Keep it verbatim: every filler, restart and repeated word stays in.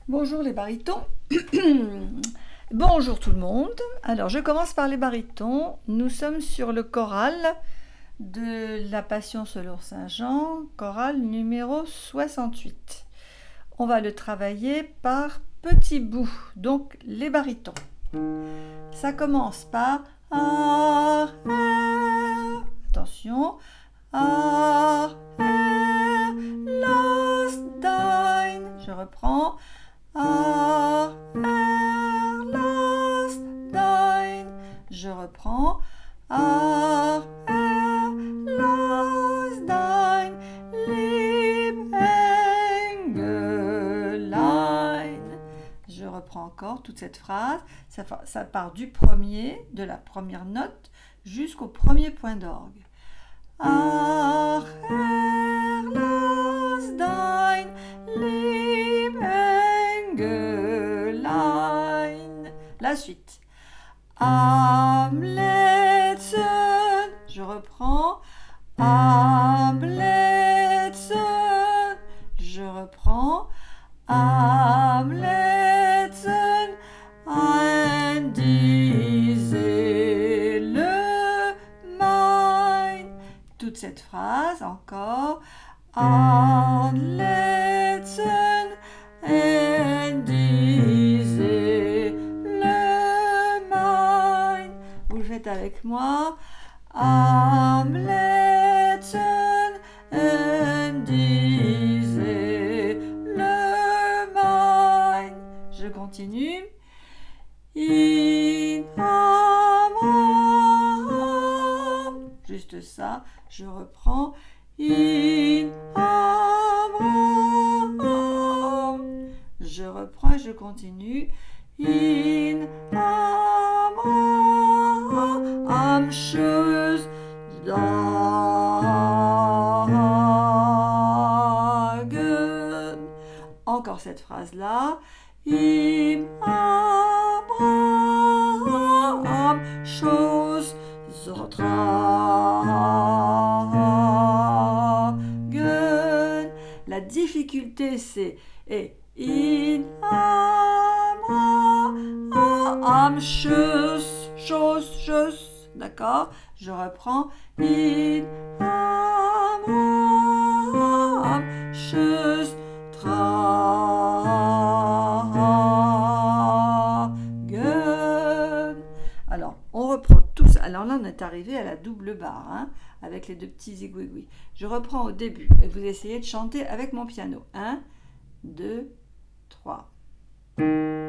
Bonjour les barytons. Bonjour tout le monde. Alors je commence par les barytons. Nous sommes sur le choral de la Passion selon Saint Jean, choral numéro soixante-huit. On va le travailler par petits bouts, donc les barytons. Ça commence par A, R. Attention. A, R, Last Dine. Je reprends. A, R, Last Dine. Je reprends. A, R, Last Dine. Lieb Engelein. Je reprends encore toute cette phrase. Ça, ça part du premier, de la première note, jusqu'au premier point d'orgue. Ach, Herr, lass dein lieb Engelein. La suite. Am letzten, je reprends. Am letzten, je reprends. Am letzten, ein die Seele mein. Toute cette phrase encore. Am letzten, ein die Seele mein. Vous le faites avec moi. Am letzten, ein die Seele mein. Je continue. In Abraham. Juste ça, je reprends. In Abraham. Je reprends et je continue. In Abraham. Am Schoß lagen. Encore cette phrase-là. In Abraham Schoß tragen. La difficulté c'est et in Abraham Schoß, Schoß, Schoß. D'accord? Je reprends. In Abraham Schoß tragen. Alors, on reprend tous. Alors là, on est arrivé à la double barre, hein, avec les deux petits zigouigouis. Je reprends au début et vous essayez de chanter avec mon piano. un, deux, trois.